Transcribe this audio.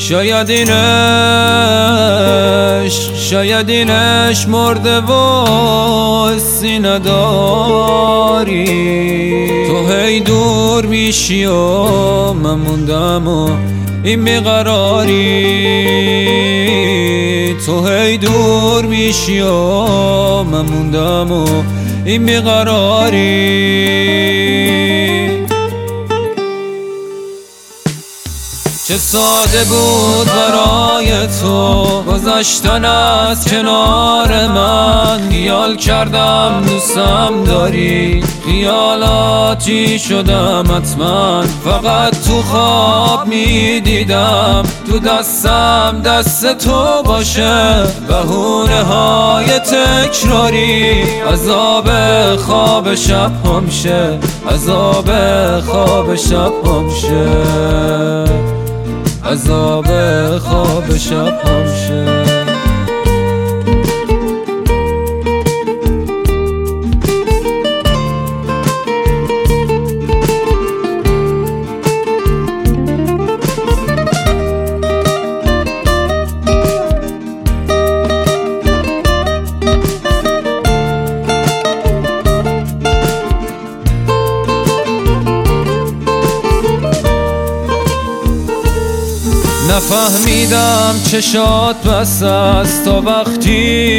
شاید این عشق مرده و حسی نداری. تو هی دور میشی و من موندم و این بیقراری. تو هی دور میشی و من موندم و این بیقراری. چه ساده بود برای تو گذشتن از کنار من. خیال کردم دوستم داری، خیالاتی شدم حتما. فقط تو خواب میدیدم تو دستم دست تو باشه. بهونه های تکراری، عذاب خواب شب هم شه، عذاب خواب شب هم شه، عذاب خواب شب هم شه. نفهمیدم چشات بس است تا وقتی